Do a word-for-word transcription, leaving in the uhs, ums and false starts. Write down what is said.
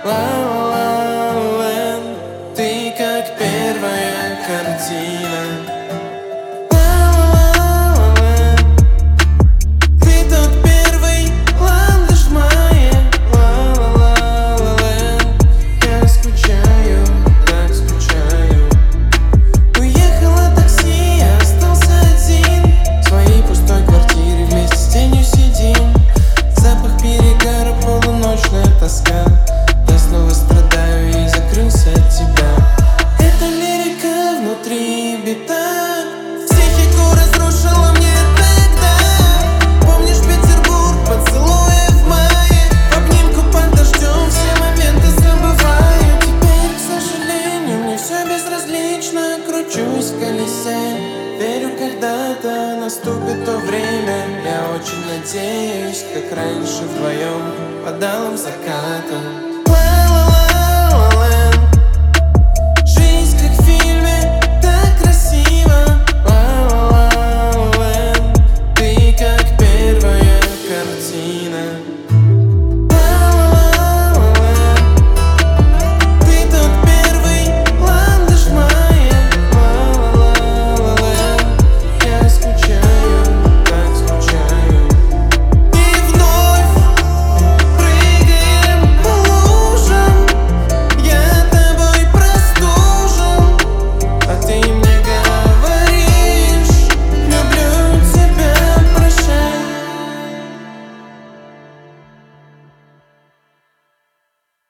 ла-ла-ла-ленд, ты как первая картина. Я снова страдаю и закрылся от тебя. Это лирика внутри бита. Психику разрушила мне тогда. Помнишь Петербург, поцелуи в мае, в обнимку под дождем все моменты забываю. Теперь, к сожалению, мне все безразлично. Кручусь в колесе, верю, когда-то наступит то время. Я очень надеюсь, как раньше вдвоем под алым закатом.